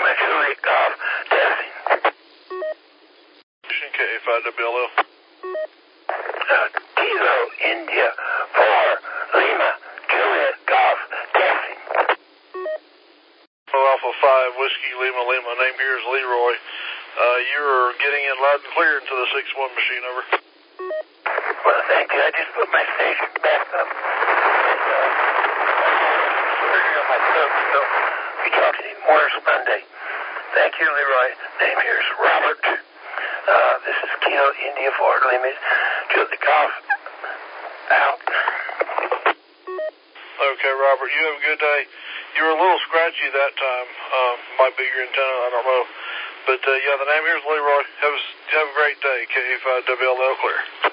Lima, Juliet Golf, testing. K5WLO. Kilo, India, 4, Lima, Juliet Golf, testing. Alpha 5, Whiskey Lima Lima. Name here is Leroy. You're getting in loud and clear into the 6-1 machine, over. Well, thank you. I just put my station back up. Surgery on my throat, so we talking even worse Monday. Thank you, Leroy. Name here is Robert. This is Kilo, India, 4, Lima, Juliet Golf, out. Okay, Robert, you have a good day. You were a little scratchy that time. Might be your antenna, I don't know. But, yeah, the name here is Leroy. Have a great day. K5WLL clear.